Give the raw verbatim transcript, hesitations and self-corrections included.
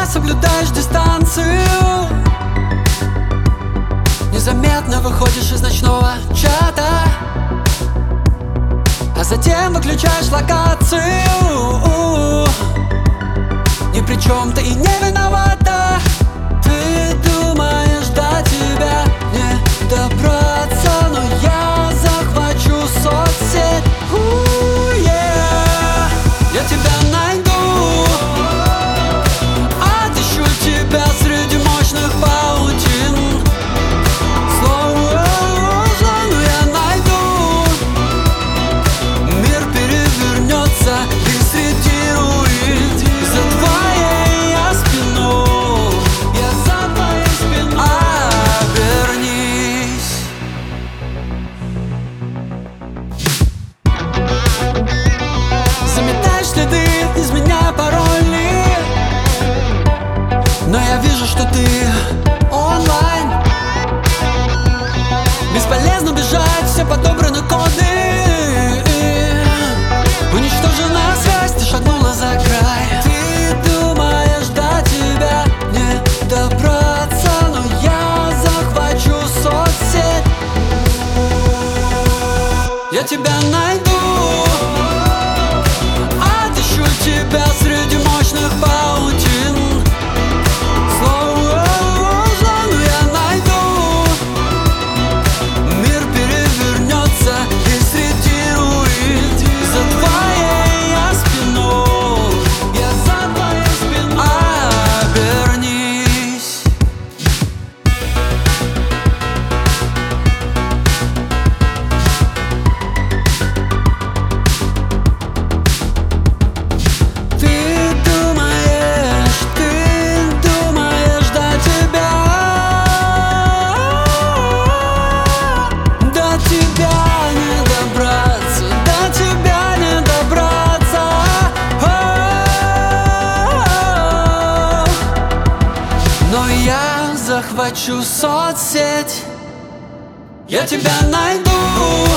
соблюдаешь дистанцию, незаметно выходишь из ночного чата, а затем выключаешь локацию. Ни при чем ты и не виновата. Ты думаешь, до тебя не добраться, но я захвачу соцсеть. У, yeah. Я тебя найду, отыщу тебя среди мощных паутин. Сложно, но я найду. Мир перевернется и среди руин за твоей я спиной, я за твоей спиной. Обернись. Заметаешь следы из меня пароли, но я вижу, что ты онлайн. Бесполезно бежать, все подобраны коды. Уничтожена связь, ты шагнула за край. Ты думаешь, до тебя не добраться, но я захвачу соцсеть. Я тебя найду, отыщу тебя среди мощных паутин. Сложно, но я найду. Мир перевернется и среди руин за твоей я спиной, я за твоей спиной. Обернись. Ты думаешь, ты думаешь, до тебя, до тебя не добраться, до тебя не добраться. О-о-о. Но я захвачу соцсеть. Я тебя найду,